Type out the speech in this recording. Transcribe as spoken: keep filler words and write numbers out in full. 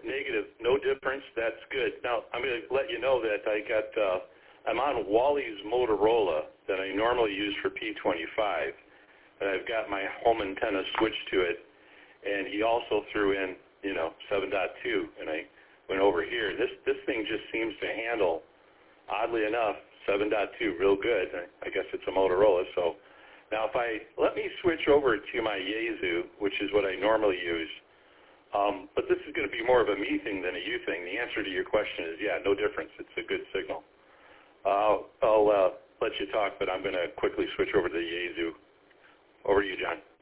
negative, no difference. That's good. Now, I'm going to let you know that I got, uh, I'm on Wally's Motorola that I normally use for P twenty-five, and I've got my home antenna switched to it, and he also threw in, you know, seven point two, and I went over here. This this thing just seems to handle, oddly enough, seven point two real good. I, I guess it's a Motorola. So now if I, let me switch over to my Yaesu, which is what I normally use. Um, but this is going to be more of a me thing than a you thing. The answer to your question is, yeah, no difference. It's a good signal. Uh, I'll uh, let you talk, but I'm going to quickly switch over to the Yaesu. Over to you, John.